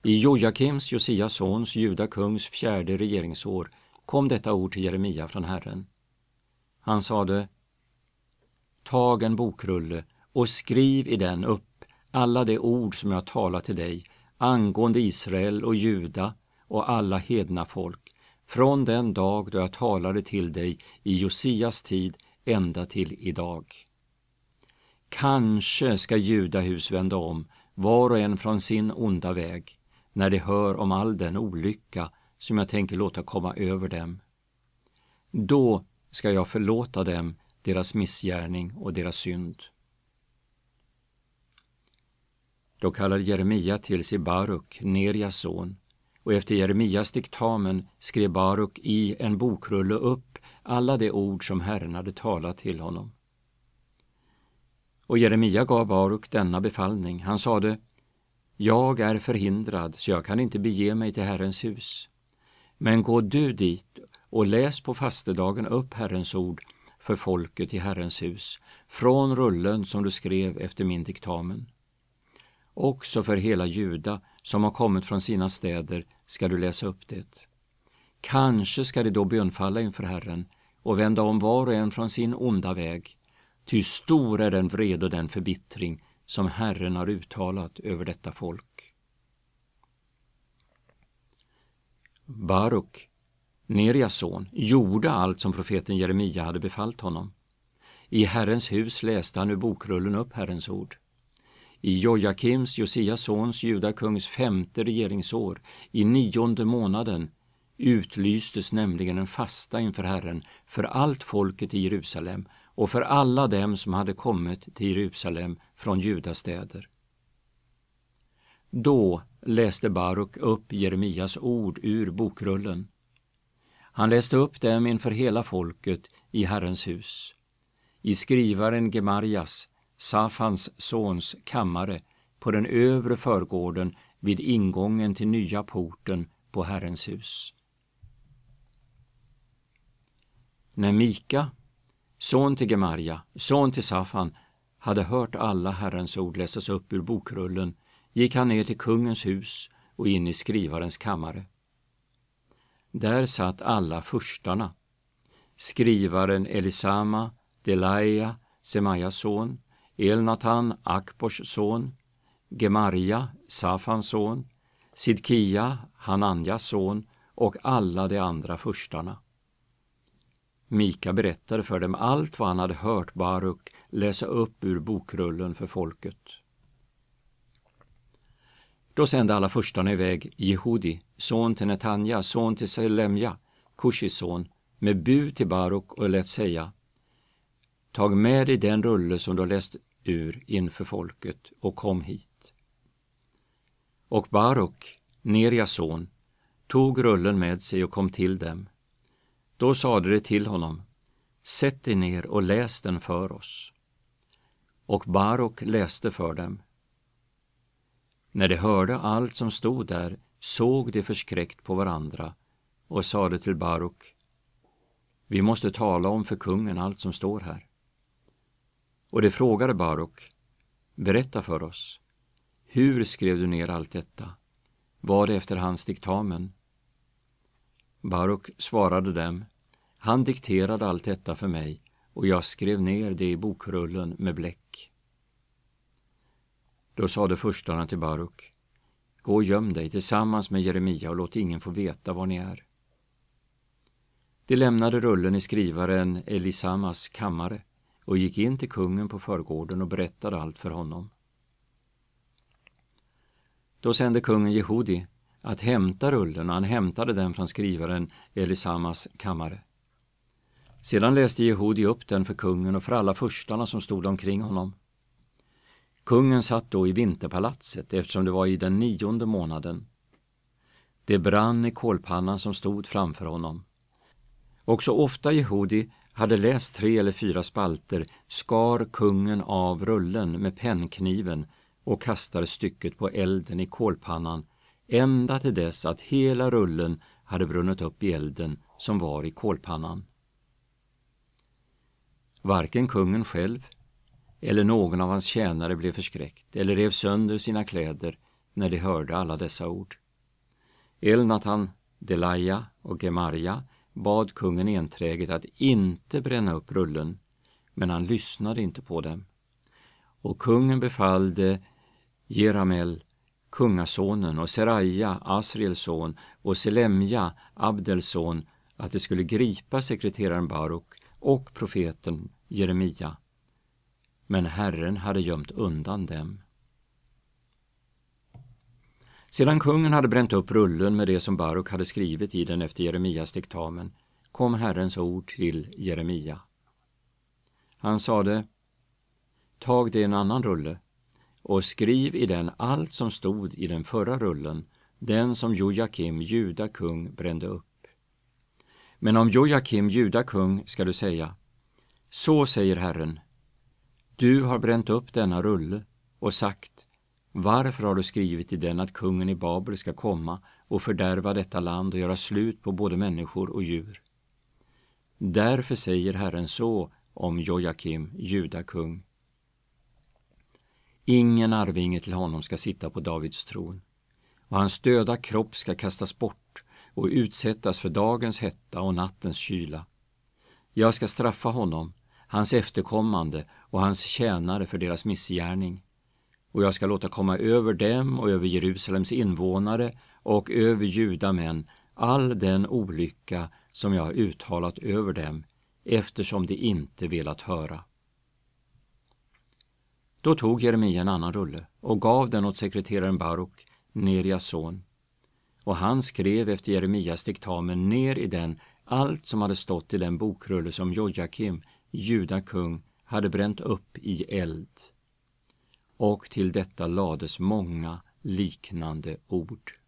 I Jojakims, Josias sons, Juda kungs 4:e regeringsår, kom detta ord till Jeremia från Herren. Han sade: Tag en bokrulle och skriv i den upp alla de ord som jag talar till dig angående Israel och Juda och alla hedna folk, från den dag då jag talade till dig i Josias tid ända till idag. Kanske ska Judahus vända om, var och en från sin onda väg, när de hör om all den olycka som jag tänker låta komma över dem. Då ska jag förlåta dem deras missgärning och deras synd. Då kallade Jeremia till sig Baruk, Nerias son, och efter Jeremias diktamen skrev Baruk i en bokrulle upp alla de ord som Herren hade talat till honom. Och Jeremia gav Baruk denna befallning. Han sade: Jag är förhindrad, så jag kan inte bege mig till Herrens hus. Men gå du dit och läs på fastedagen upp Herrens ord för folket i Herrens hus, från rullen som du skrev efter min diktamen. Också för hela Juda som har kommit från sina städer ska du läsa upp det. Kanske ska de då bönfalla inför Herren och vända om var och en från sin onda väg, ty stor är den vrede och den förbittring som Herren har uttalat över detta folk. Baruk, Nerias son, gjorde allt som profeten Jeremia hade befallt honom. I Herrens hus läste han ur bokrullen upp Herrens ord. I Jojakims, Josias sons, Juda kungs 5:e regeringsår, i 9:e månaden, utlystes nämligen en fasta inför Herren för allt folket i Jerusalem och för alla dem som hade kommit till Jerusalem från Judas städer. Då läste Baruk upp Jeremias ord ur bokrullen. Han läste upp dem inför hela folket i Herrens hus, i skrivaren Gemarjas, Safans sons kammare, på den övre förgården vid ingången till nya porten på Herrens hus. När Mika, son till Gemarja, son till Safan, hade hört alla Herrens ord läsas upp ur bokrullen, gick han ner till kungens hus och in i skrivarens kammare. Där satt alla furstarna, skrivaren Elisama, Delaia, Semajas son, Elnatan, Akbors son, Gemarja, Safans son, Sidkia, Hananjas son och alla de andra furstarna. Mika berättade för dem allt vad han hade hört Baruk läsa upp ur bokrullen för folket. Då sände alla furstarna iväg Jehudi, son till Netanja, son till Selemja, Kushis son, med bud till Baruk och lät säga: Tag med dig den rulle som du har läst ur inför folket och kom hit. Och Baruk, Nerias son, tog rullen med sig och kom till dem. Då sade de till honom: Sätt dig ner och läs den för oss. Och Baruk läste för dem. När de hörde allt som stod där såg de förskräckt på varandra och sade till Baruk: Vi måste tala om för kungen allt som står här. Och de frågade Baruk: Berätta för oss, hur skrev du ner allt detta? Var det efter hans diktamen? Baruk svarade dem: Han dikterade allt detta för mig och jag skrev ner det i bokrullen med bläck. Då sade furstarna till Baruk: Gå och göm dig tillsammans med Jeremia och låt ingen få veta var ni är. De lämnade rullen i skrivaren Elisamas kammare och gick in till kungen på förgården och berättade allt för honom. Då sände kungen Jehudi att hämta rullen och han hämtade den från skrivaren Elisamas kammare. Sedan läste Jehudi upp den för kungen och för alla furstarna som stod omkring honom. Kungen satt då i vinterpalatset eftersom det var i den 9:e månaden. Det brann i kolpannan som stod framför honom. Och så ofta Jehudi hade läst 3 eller 4 spalter skar kungen av rullen med pennkniven och kastade stycket på elden i kolpannan ända till dess att hela rullen hade brunnit upp i elden som var i kolpannan. Varken kungen själv eller någon av hans tjänare blev förskräckt eller rev sönder sina kläder, när de hörde alla dessa ord. Elnatan, Delaja och Gemarja bad kungen enträget att inte bränna upp rullen, men han lyssnade inte på dem. Och kungen befallde Jeramel, kungasonen, och Seraja, Asriels son, och Selemja, Abdels son, att de skulle gripa sekreteraren Baruk och profeten Jeremia. Men Herren hade gömt undan dem. Sedan kungen hade bränt upp rullen med det som Baruk hade skrivit i den efter Jeremias diktamen, kom Herrens ord till Jeremia. Han sade: tag det en annan rulle och skriv i den allt som stod i den förra rullen, den som Jojakim, Juda kung, brände upp. Men om Jojakim, Juda kung, ska du säga: så säger Herren, du har bränt upp denna rulle och sagt: varför har du skrivit i den att kungen i Babel ska komma och fördärva detta land och göra slut på både människor och djur? Därför säger Herren så om Jojakim, Juda kung: ingen arvinge till honom ska sitta på Davids tron, och hans döda kropp ska kastas bort och utsättas för dagens hetta och nattens kyla. Jag ska straffa honom, hans efterkommande och hans tjänare för deras missgärning, och jag ska låta komma över dem och över Jerusalems invånare och över judamän all den olycka som jag har uttalat över dem, eftersom de inte velat höra. Då tog Jeremia en annan rulle och gav den åt sekreteraren Baruk, Nerias son. Och han skrev efter Jeremias diktamen ner i den allt som hade stått i den bokrulle som Jojakim, Juda kung, hade bränt upp i eld. Och till detta lades många liknande ord.